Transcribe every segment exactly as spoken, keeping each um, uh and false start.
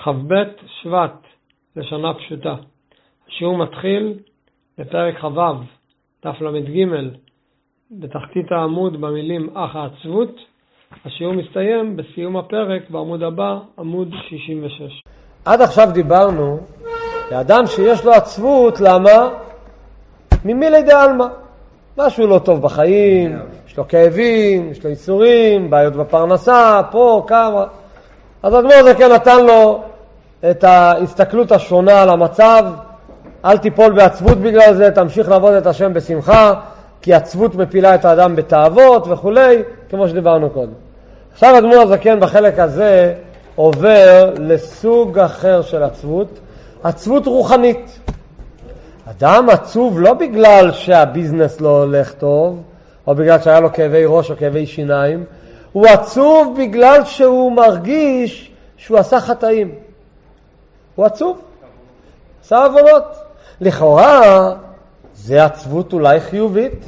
חב"ת שבט לשנה פשוטה. השיעור מתחיל בפרק חב"ב, דף למ"ג, בתחתית העמוד במילים אך העצבות. השיעור מסתיים בסיום הפרק בעמוד הבא, עמוד שישים ושש. עד עכשיו דיברנו לאדם שיש לו עצבות, למה? ממילי דעלמא. משהו לא טוב בחיים, יש לו כאבים, יש לו ייסורים, בעיות בפרנסה, פה, כמה. אז אדמו"ר הזקן נתן לו את ההסתכלות השונה על המצב. אל תיפול בעצבות בגלל זה, תמשיך לעבוד את השם בשמחה, כי עצבות מפילה את האדם בתאוות וכולי, כמו שדיברנו קודם. עכשיו אדמו"ר הזקן בחלק הזה עובר לסוג אחר של עצבות, עצבות רוחנית. אדם עצוב לא בגלל שהביזנס לא הולך טוב, או בגלל שהיה לו כאבי ראש או כאבי שיניים, הוא עצוב בגלל שהוא מרגיש שהוא עשה חטאים. הוא עצוב, עשה עוונות. לכאורה זה עצבות אולי חיובית.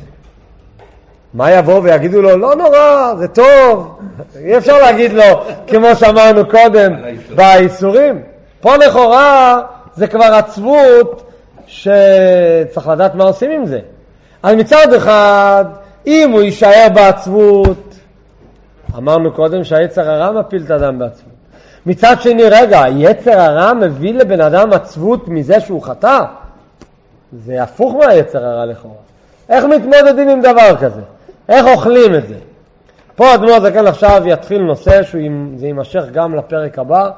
מה יבוא ויגידו לו, לא נורא, זה טוב. אי אפשר להגיד לו, כמו שאמרנו קודם, באיסורים. פה לכאורה זה כבר עצבות שצריך לדעת מה עושים עם זה. אז מצד אחד, אם הוא יישאר בעצבות, אמרנו קודם שהיצר הרע מפיל את האדם בעצבות. מצד שני, רגע, היצר הרע מביא לבן אדם עצבות מזה שהוא חטא? זה הפוך מהיצר הרע לכאורה. איך מתמודדים עם דבר כזה? איך אוכלים את זה? פה אדמו"ר הזקן עכשיו יתחיל נושא שזה יימשך גם לפרק הבא.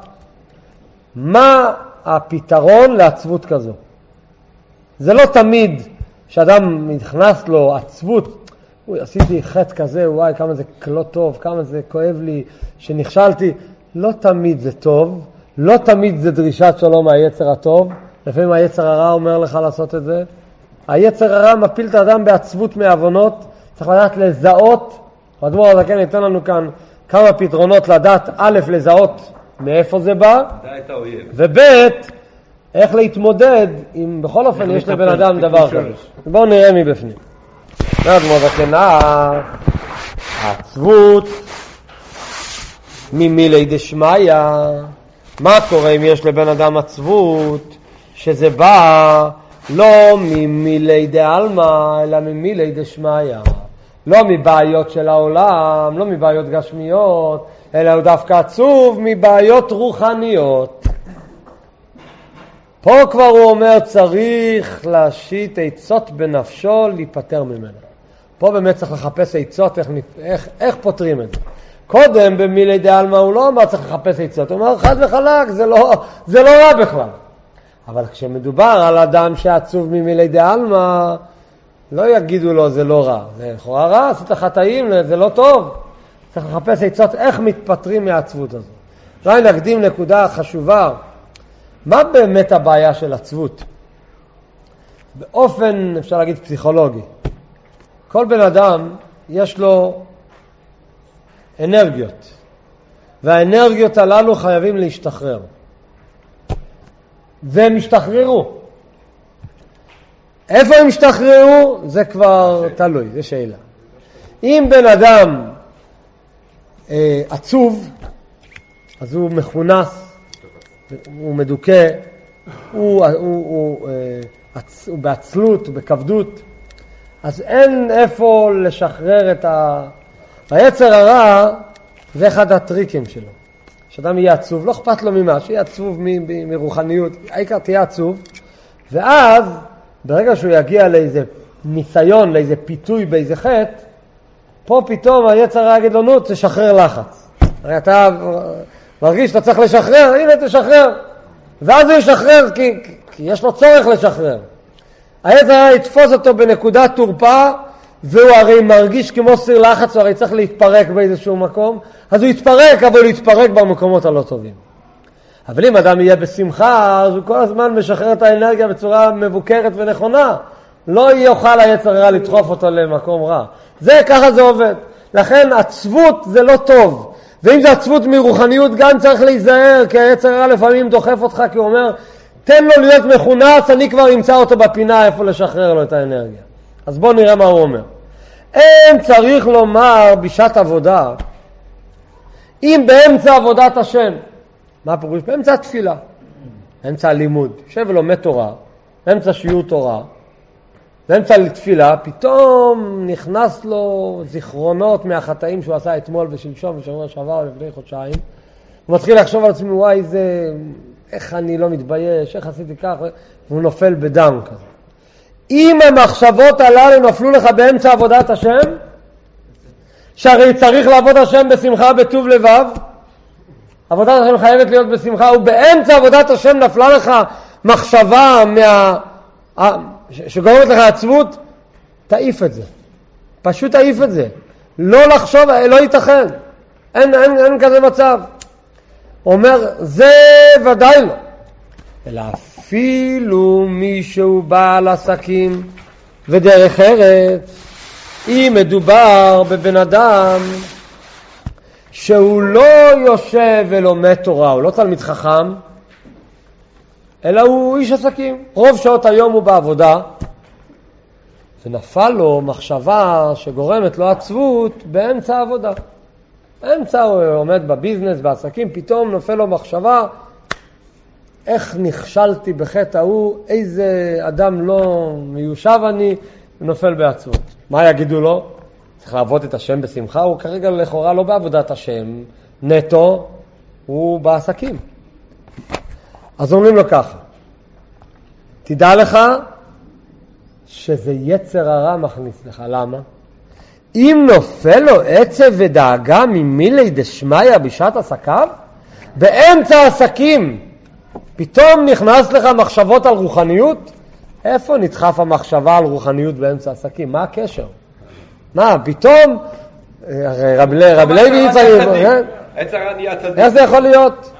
מה הפתרון לעצבות כזו? זה לא תמיד שאדם נכנס לו עצבות, אוי, עשיתי חטא כזה, וואי, כמה זה לא טוב, כמה זה כואב לי שנכשלתי. לא תמיד זה טוב, לא תמיד זה דרישת שלום מהיצר הטוב. לפעמים היצר הרע אומר לך לעשות את זה. היצר הרע מפיל את האדם בעצבות מעוונות. צריך לדעת לזהות. אדמו"ר הזקן ייתן לנו כאן כמה פתרונות לדעת. א', לזהות מאיפה זה בא, וב', איך להתמודד אם בכל אופן יש לבן אדם דבר כזה. בואו נראה מבפנים. אדמו"ר הזקן, העצבות ממילי דשמיא. מה קורה אם יש לבן אדם עצבות שזה בא לא ממילי דעלמא אלא ממילי דשמיא, לא מבעיות של העולם, לא מבעיות גשמיות, אלא הוא דווקא עצוב מבעיות רוחניות. פה כבר הוא אומר צריך להשית עצות בנפשו להיפטר ממנו. פה באמת צריך לחפש עצות איך, איך, איך פותרים את זה. קודם במילי דעלמא הוא לא אמר צריך לחפש עצות, הוא אומר חד וחלק, זה לא, זה לא רע בכלל. אבל כשמדובר על אדם שעצוב ממילי דעלמא, לא יגידו לו זה לא רע. זה לכאורה רע, עשית חטאים, זה לא טוב. צריך לחפש עצות איך מתפטרים מהעצבות הזאת. אולי נקדים נקודה חשובה. מה באמת הבעיה של עצבות? באופן, אפשר להגיד, פסיכולוגי. כל בן אדם יש לו אנרגיות. והאנרגיות הללו חייבים להשתחרר. והם השתחררו. איפה הם השתחררו? זה כבר תלוי, זה שאלה. אם בן אדם אה, עצוב, אז הוא מכונס, הוא מדוכא, הוא, הוא, הוא, אה, עצ, הוא בעצלות, הוא בכבדות, אז אין איפה לשחרר את ה... היצר הרע זה אחד הטריקים שלו. שאדם יהיה עצוב, לא אכפת לו ממה, שיהיה עצוב מ- מ- מרוחניות, העיקר תהיה עצוב, ואז ברגע שהוא יגיע לאיזה ניסיון, לאיזה פיתוי באיזה חטא, פה פתאום היצר הרע יגיד לו, נו, תשחרר לחץ. הרי אתה מרגיש שאתה צריך לשחרר, הנה תשחרר. ואז הוא ישחרר כי, כי יש לו צורך לשחרר. היצר הרע יתפוס אותו בנקודת תורפה, והוא הרי מרגיש כמו סיר לחץ, הוא הרי צריך להתפרק באיזשהו מקום, אז הוא יתפרק, אבל הוא יתפרק במקומות הלא טובים. אבל אם אדם יהיה בשמחה, אז הוא כל הזמן משחרר את האנרגיה בצורה מבוקרת ונכונה. לא יוכל היצר הרע לדחוף אותו למקום רע. זה, ככה זה עובד. לכן עצבות זה לא טוב. ואם זה עצבות מרוחניות, גם צריך להיזהר, כי היצר הרע לפעמים דוחף אותך, כי הוא אומר, תן לו להיות מכונס, אני כבר אמצא אותו בפינה איפה לשחרר לו את האנרגיה. אז בואו נראה מה הוא אומר. אין צריך לומר בשעת עבודה, אם באמצע עבודת השם מה הפירוש? באמצע התפילה, באמצע הלימוד, יושב ולומד תורה, באמצע שיעור תורה, באמצע לתפילה, פתאום נכנס לו זיכרונות מהחטאים שהוא עשה אתמול ושלשום ושבוע שעבר לפני חודשיים. הוא מתחיל לחשוב על עצמי, וואי, זה, איך אני לא מתבייש, איך עשיתי כך, והוא נופל בדם כזה. אם המחשבות הללו נפלו לך באמצע עבודת השם, שהרי צריך לעבוד השם בשמחה בטוב לבב, עבודת השם חייבת להיות בשמחה, ובאמצע עבודת השם נפלה לך מחשבה מה... שגורמת לך עצבות, תעיף את זה. פשוט תעיף את זה. לא לחשוב, לא ייתכן. אין, אין, אין כזה מצב. הוא אומר, זה ודאי לא. אלא אפילו מישהו בעל עסקים ודרך ארץ, אם מדובר בבן אדם שהוא לא יושב ולומד תורה, הוא לא תלמיד חכם, אלא הוא איש עסקים. רוב שעות היום הוא בעבודה, ונפל לו מחשבה שגורמת לו עצבות באמצע העבודה. באמצע הוא עומד בביזנס, בעסקים, פתאום נופל לו מחשבה, איך נכשלתי בחטא ההוא, איזה אדם לא מיושב אני, ונופל בעצבות. מה יגידו לו? צריך לעבוד את השם בשמחה, הוא כרגע לכאורה לא בעבודת השם, נטו, הוא בעסקים. אז אומרים לו ככה, תדע לך שזה יצר הרע מכניס לך. למה? אם נופל לו עצב ודאגה ממילי דשמיא בשעת עסקיו, באמצע עסקים פתאום נכנס לך מחשבות על רוחניות, איפה נדחף המחשבה על רוחניות באמצע עסקים? מה הקשר? מה, פתאום רב לוי יצחק, איך זה יכול להיות?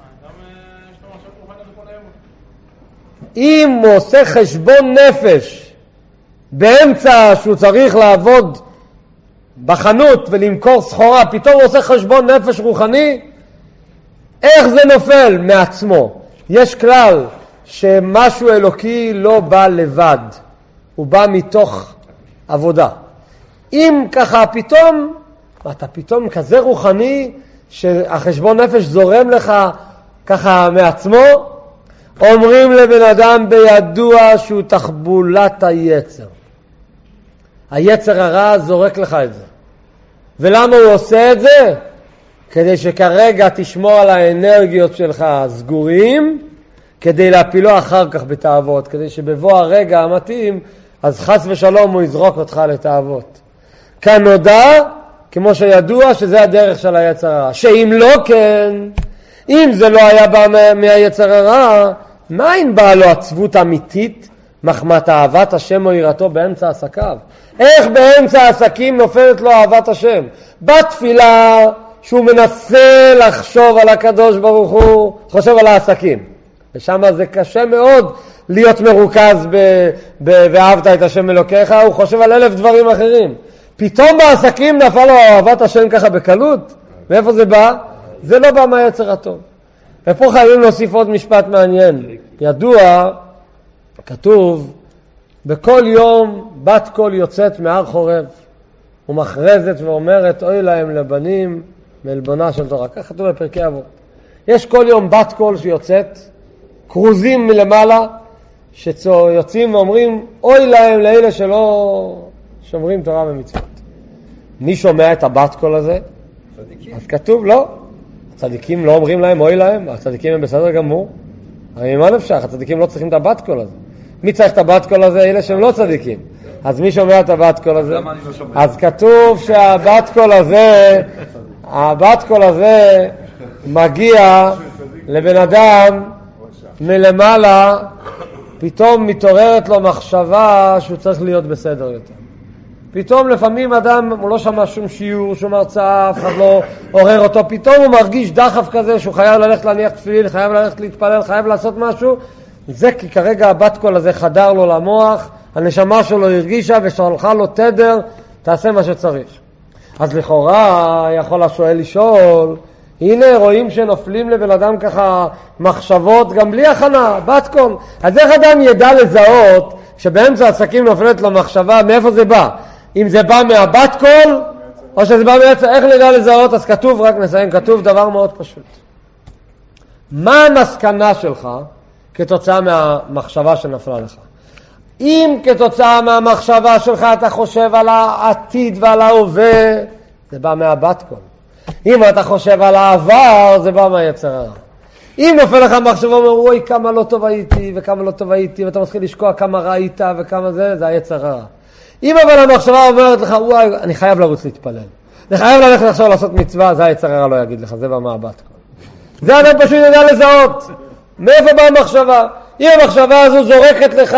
אם הוא עושה חשבון נפש באמצע שהוא צריך לעבוד בחנות ולמכור סחורה, פתאום הוא עושה חשבון נפש רוחני, איך זה נופל מעצמו? יש כלל שמשהו אלוקי לא בא לבד, הוא בא מתוך עבודה. אם ככה פתאום, אתה פתאום כזה רוחני שהחשבון נפש זורם לך ככה מעצמו, אומרים לבן אדם בידוע שהוא תחבולת היצר. היצר הרע זורק לך את זה. ולמה הוא עושה את זה? כדי שכרגע תשמור על האנרגיות שלך סגורים, כדי להפילו אחר כך בתאוות, כדי שבבוא הרגע המתאים, אז חס ושלום הוא יזרוק אותך לתאוות. כאן נודע, כמו שידוע, שזה הדרך של היצר הרע. שאם לא כן, אם זה לא היה בא מהיצר הרע, מה אם באה לו עצבות אמיתית, מחמת אהבת השם או יראתו באמצע עסקיו? איך באמצע העסקים נופלת לו אהבת השם? בתפילה שהוא מנסה לחשוב על הקדוש ברוך הוא, חושב על העסקים. ושם זה קשה מאוד להיות מרוכז ב- ב- ואהבת את השם אלוקיך, הוא חושב על אלף דברים אחרים. פתאום בעסקים נפל לו אהבת השם ככה בקלות. מאיפה זה בא? זה לא בא מהיצר הטוב. ופה חייבים להוסיף עוד משפט מעניין. ידוע, כתוב, בכל יום בת קול יוצאת מהר חורב ומכרזת ואומרת, אוי להם לבנים מעלבונה של תורה. כך כתוב בפרקי אבות. יש כל יום בת קול שיוצאת, קרוזים מלמעלה, שיוצאים ואומרים, אוי להם לאלה שלא שומרים תורה ומצוות. מי שומע את הבת קול הזה? צדיקים. אז כתוב, לא. הצדיקים לא אומרים להם, אוי להם, הצדיקים הם בסדר גמור. הרי מה נפשך? הצדיקים לא צריכים את הבת קול הזה. מי צריך את הבת קול הזה? אלה שהם לא צדיקים. אז מי שומע את הבת קול הזה? אז כתוב שהבת קול הזה, הבת קול הזה מגיע לבן אדם מלמעלה, פתאום מתעוררת לו מחשבה שהוא צריך להיות בסדר יותר. פתאום לפעמים אדם, הוא לא שמע שום שיעור, שום הרצאה, אף אחד לא עורר אותו, פתאום הוא מרגיש דחף כזה שהוא חייב ללכת להניח תפילין, חייב ללכת להתפלל, חייב לעשות משהו. זה כי כרגע הבת קול הזה חדר לו למוח, הנשמה שלו הרגישה ושלחה לו תדר, תעשה מה שצריך. אז לכאורה יכול השואל לשאול, הנה רואים שנופלים לבן אדם ככה מחשבות גם בלי הכנה, בת קול. אז איך אדם ידע לזהות שבאמצע העסקים נופלת לו מחשבה, מאיפה זה בא? אם זה בא מהבת קול או שזה בא מהיצר, איך נדע לזהות? אז כתוב, רק נסיים, כתוב דבר מאוד פשוט. מה המסקנה שלך כתוצאה מהמחשבה שנפלה לך? אם כתוצאה מהמחשבה שלך אתה חושב על העתיד ועל ההווה, זה בא מהבת קול. אם אתה חושב על העבר, זה בא מהיצר הרע. אם נופל לך מחשבה, אומר, אוי, כמה לא טוב הייתי, וכמה לא טוב הייתי, ואתה מתחיל לשקוע כמה ראית, וכמה זה, זה היצר הרע. אם אבל המחשבה אומרת לך, וואי, אני חייב לרוץ להתפלל. אני חייב ללכת עכשיו לעשות מצווה, זה היצר הרע לא יגיד לך, זה בא מהבת קול. זה אדם פשוט יודע לזהות. מאיפה באה המחשבה? אם המחשבה הזו זורקת לך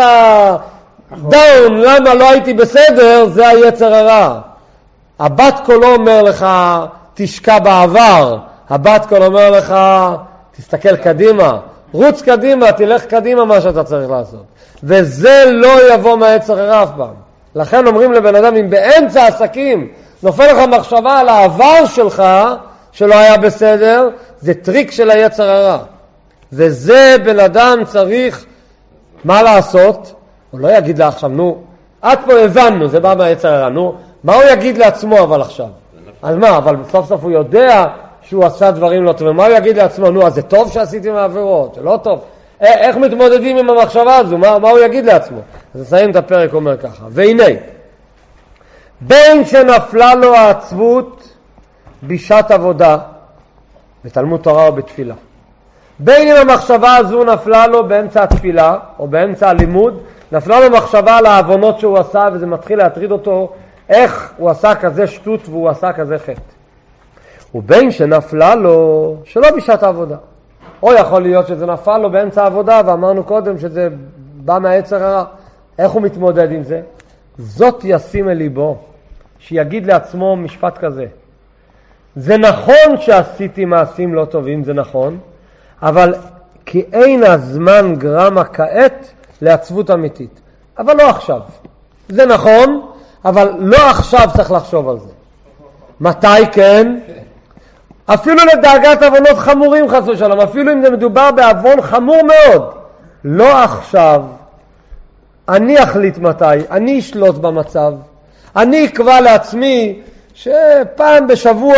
דאון, למה לא הייתי בסדר, זה היצר הרע. הבת קול לא אומר לך, תשקע בעבר. הבת קול אומר לך, תסתכל קדימה. רוץ קדימה, תלך קדימה מה שאתה צריך לעשות. וזה לא יבוא מהיצר הרע אף פעם. לכן אומרים לבן אדם, אם באמצע העסקים נופל לך מחשבה על העבר שלך, שלא היה בסדר, זה טריק של היצר הרע. וזה בן אדם צריך, מה לעשות? הוא לא יגיד לה עכשיו, נו, עד פה הבנו, זה בא מהיצר הרע, נו, מה הוא יגיד לעצמו אבל עכשיו? על מה? אבל בסוף סוף הוא יודע שהוא עשה דברים לא טובים. מה הוא יגיד לעצמו? נו, אז זה טוב שעשיתי מעבירות, זה לא טוב. איך מתמודדים עם המחשבה הזו? מה, מה הוא יגיד לעצמו? אז נסיים את הפרק, אומר ככה. והנה, בין שנפלה לו העצבות בשעת עבודה, בתלמוד תורה או בתפילה. בין אם המחשבה הזו נפלה לו באמצע התפילה או באמצע הלימוד, נפלה לו מחשבה על העוונות שהוא עשה, וזה מתחיל להטריד אותו, איך הוא עשה כזה שטות והוא עשה כזה חטא. ובין שנפלה לו שלא בשעת העבודה. או יכול להיות שזה נפל לו באמצע העבודה, ואמרנו קודם שזה בא מהיצר הרע. איך הוא מתמודד עם זה? זאת ישים אל ליבו, שיגיד לעצמו משפט כזה. זה נכון שעשיתי מעשים לא טובים, זה נכון, אבל כי אין הזמן גרמה כעת לעצבות אמיתית. אבל לא עכשיו. זה נכון, אבל לא עכשיו צריך לחשוב על זה. מתי כן? אפילו לדאגת עוונות חמורים חס ושלום, אפילו אם זה מדובר בעוון חמור מאוד. לא עכשיו. אני אחליט מתי, אני אשלוט במצב. אני אקבע לעצמי שפעם בשבוע,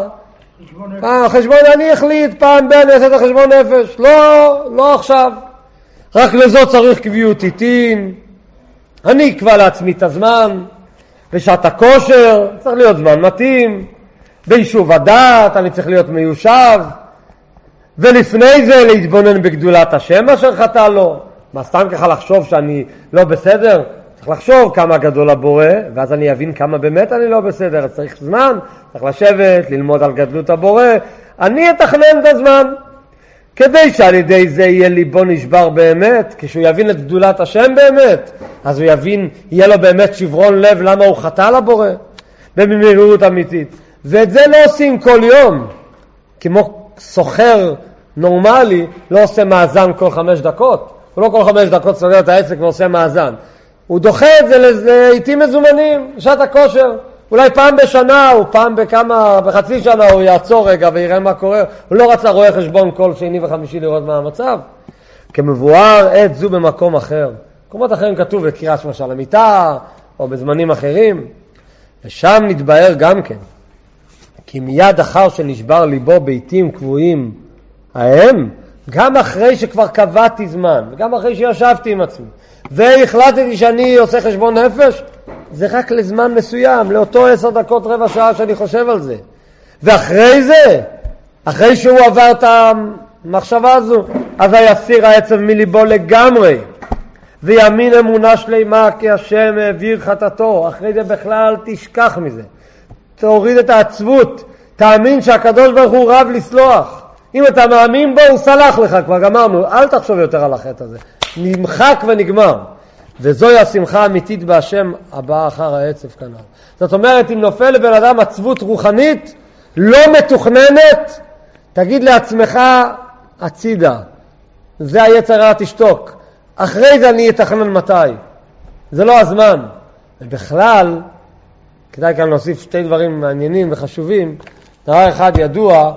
פעם חשבון אני אחליט, פעם בין אני אעשה את החשבון נפש. לא, לא עכשיו. רק לזאת צריך קביעות עיתים. אני אקבע לעצמי את הזמן, בשעת הכושר, צריך להיות זמן מתאים. ביישוב הדעת, אני צריך להיות מיושב. ולפני זה להתבונן בגדולת השם אשר חטא לו. מה, סתם ככה לחשוב שאני לא בסדר? צריך לחשוב כמה גדול הבורא, ואז אני אבין כמה באמת אני לא בסדר. אז צריך זמן, צריך לשבת, ללמוד על גדלות הבורא. אני אתכנן את הזמן, כדי שעל ידי זה יהיה ליבו נשבר באמת, כשהוא יבין את גדולת השם באמת, אז הוא יבין, יהיה לו באמת שברון לב למה הוא חטא לבורא, במהירות אמיתית. ואת זה לא עושים כל יום, כמו סוחר נורמלי, לא עושה מאזן כל חמש דקות. הוא לא כל חמש דקות סוגר את העסק ועושה מאזן. הוא דוחה את זה לעיתים מזומנים, שעת הכושר. אולי פעם בשנה, או פעם בכמה, בחצי שנה הוא יעצור רגע ויראה מה קורה. הוא לא רצה רואה חשבון כל שני וחמישי לראות מה המצב. כמבואר עת זו במקום אחר. במקומות אחרים כתוב בקריאת משל המיטה, או בזמנים אחרים. ושם נתבהר גם כן. כי מיד אחר שנשבר ליבו בעיתים קבועים ההם, גם אחרי שכבר קבעתי זמן, וגם אחרי שישבתי עם עצמי, והחלטתי שאני עושה חשבון נפש, זה רק לזמן מסוים, לאותו עשר דקות, רבע שעה שאני חושב על זה. ואחרי זה, אחרי שהוא עבר את המחשבה הזו, אז יסיר העצב מליבו לגמרי, ויאמין אמונה שלמה כי השם העביר חטאתו. אחרי זה בכלל תשכח מזה. תוריד את העצבות, תאמין שהקדוש ברוך הוא רב לסלוח. אם אתה מאמין בו, הוא סלח לך, כבר גמרנו, אל תחשוב יותר על החטא הזה. נמחק ונגמר. וזוהי השמחה האמיתית בהשם הבאה אחר העצב כנ"ל. זאת אומרת, אם נופל לבן אדם עצבות רוחנית, לא מתוכננת, תגיד לעצמך, הצידה. זה היצר הרע, תשתוק. אחרי זה אני אתכנן מתי. זה לא הזמן. ובכלל, כדאי כאן להוסיף שתי דברים מעניינים וחשובים. דבר אחד ידוע,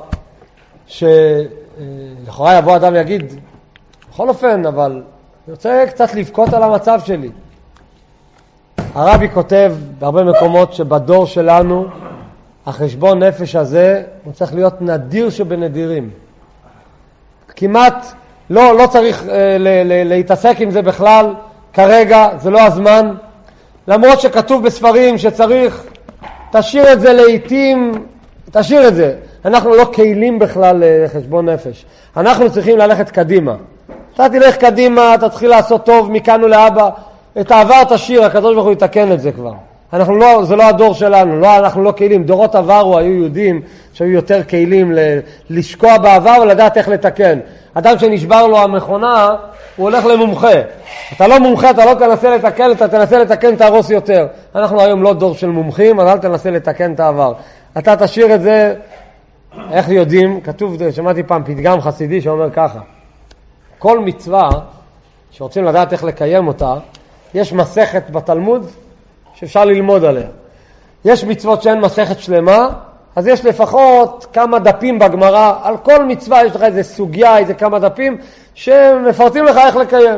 שלכאורה יבוא אדם יגיד, בכל אופן, אבל אני רוצה קצת לבכות על המצב שלי. הרבי כותב בהרבה מקומות שבדור שלנו, החשבון נפש הזה הוא צריך להיות נדיר שבנדירים. כי כמעט לא, לא צריך אה, ל, ל, להתעסק עם זה בכלל כרגע, זה לא הזמן. למרות שכתוב בספרים שצריך, תשאיר את זה לעתים, תשאיר את זה. אנחנו לא קהילים בכלל לחשבון נפש. אנחנו צריכים ללכת קדימה. אתה תלך קדימה, תתחיל לעשות טוב מכאן ולהבא. את העבר תשאיר, הקדוש ברוך הוא יתקן את זה כבר. אנחנו לא, זה לא הדור שלנו, לא, אנחנו לא קהילים. דורות עברו היו יהודים שהיו יותר קהילים ל, לשקוע בעבר ולדעת איך לתקן. אדם שנשבר לו המכונה, הוא הולך למומחה. אתה לא מומחה, אתה לא תנסה לתקן, אתה תנסה לתקן, תהרוס יותר. אנחנו היום לא דור של מומחים, אז אל תנסה לתקן את העבר. אתה תשאיר את זה, איך יודעים? כתוב, שמעתי פעם פתגם חסידי שאומר ככה. כל מצווה שרוצים לדעת איך לקיים אותה, יש מסכת בתלמוד שאפשר ללמוד עליה. יש מצוות שאין מסכת שלמה, אז יש לפחות כמה דפים בגמרא, על כל מצווה יש לך איזה סוגיה, איזה כמה דפים, שמפרטים לך איך לקיים.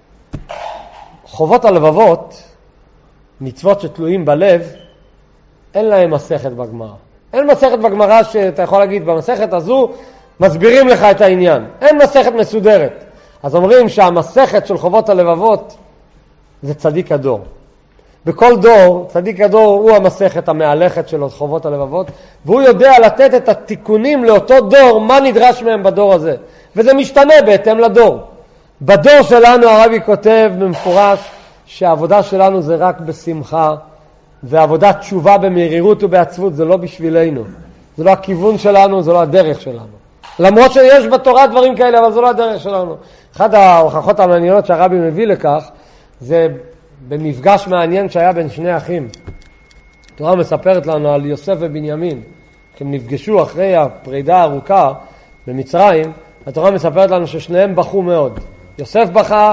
חובות הלבבות, מצוות שתלויים בלב, אין להם מסכת בגמרא. אין מסכת בגמרא שאתה יכול להגיד, במסכת הזו מסבירים לך את העניין. אין מסכת מסודרת. אז אומרים שהמסכת של חובות הלבבות זה צדיק הדור. בכל דור, צדיק הדור הוא המסכת המהלכת של חובות הלבבות, והוא יודע לתת את התיקונים לאותו דור, מה נדרש מהם בדור הזה. וזה משתנה בהתאם לדור. בדור שלנו הרבי כותב במפורש שהעבודה שלנו זה רק בשמחה, ועבודת תשובה במהירות ובעצבות זה לא בשבילנו. זה לא הכיוון שלנו, זה לא הדרך שלנו. למרות שיש בתורה דברים כאלה, אבל זה לא הדרך שלנו. אחד ההוכחות המעניינות שהרבי מביא לכך, זה במפגש מעניין שהיה בין שני אחים. התורה מספרת לנו על יוסף ובנימין. כשהם נפגשו אחרי הפרידה הארוכה במצרים, התורה מספרת לנו ששניהם בכו מאוד. יוסף בכה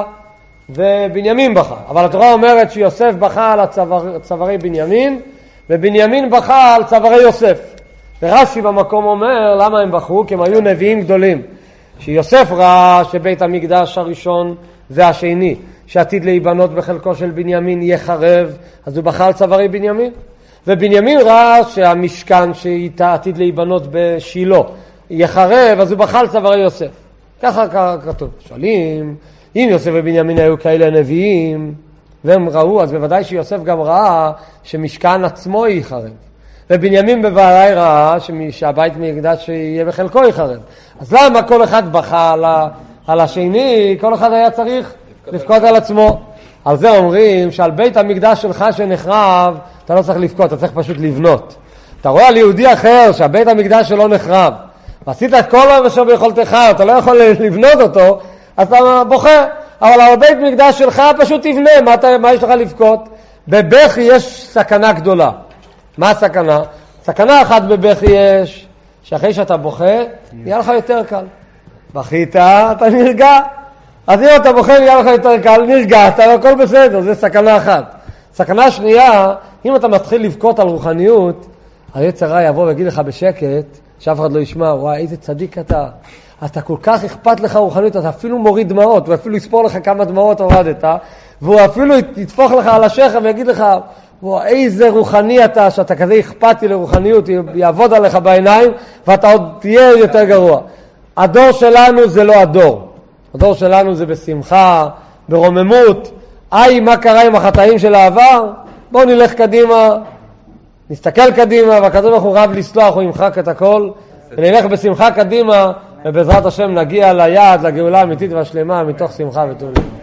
ובנימין בכה. אבל התורה אומרת שיוסף בכה על הצוואר, צווארי בנימין, ובנימין בכה על צווארי יוסף. ורש"י במקום אומר למה הם בכו? כי הם היו נביאים גדולים. שיוסף ראה שבית המקדש הראשון והשני שעתיד להיבנות בחלקו של בנימין יהיה חרב, אז הוא בכה על צווארי בנימין. ובנימין ראה שהמשכן שעתיד להיבנות בשילה יהיה חרב, אז הוא בכה על צווארי יוסף. ככה כתוב. שואלים, אם יוסף ובנימין היו כאלה נביאים והם ראו, אז בוודאי שיוסף גם ראה שמשכן עצמו יהיה חרב. ובנימין בוודאי ראה שהבית מקדש יהיה בחלקו יהיה חרב. אז למה כל אחד בכה על, ה, על השני? כל אחד היה צריך לבכות על עצמו. על זה אומרים שעל בית המקדש שלך שנחרב, אתה לא צריך לבכות, אתה צריך פשוט לבנות. אתה רואה על יהודי אחר שהבית המקדש שלו נחרב, ועשית את כל מה ביכולתך, אתה לא יכול לבנות אותו, אז אתה בוכה. אבל על בית מקדש שלך פשוט תבנה, מה, אתה, מה יש לך לבכות? בבכי יש סכנה גדולה. מה הסכנה? סכנה אחת בבכי יש, שאחרי שאתה בוכה, יהיה לך יותר קל. בכית, אתה נרגע. אז אם אתה בוכה, יהיה לך יותר קל, נרגעת, הכל בסדר, זה סכנה אחת. סכנה שנייה, אם אתה מתחיל לבכות על רוחניות, היצר רע יבוא ויגיד לך בשקט, שאף אחד לא ישמע, וואי, איזה צדיק אתה. אתה כל כך אכפת לך רוחניות, אתה אפילו מוריד דמעות, הוא אפילו יספור לך כמה דמעות הורדת, והוא אפילו יתפוך לך על השכם ויגיד לך, וואי, איזה רוחני אתה, שאתה כזה אכפתי לרוחניות, יעבוד עליך בעיניים, ואתה עוד תהיה יותר גרוע. הדור שלנו זה לא הדור. הדור שלנו זה בשמחה, ברוממות. איי, מה קרה עם החטאים של העבר? בואו נלך קדימה, נסתכל קדימה, והקדוש ברוך הוא רב לסלוח, הוא ימחק את הכל, ונלך בשמחה קדימה, ובעזרת השם נגיע ליעד, לגאולה האמיתית והשלמה, מתוך שמחה וטוב לב.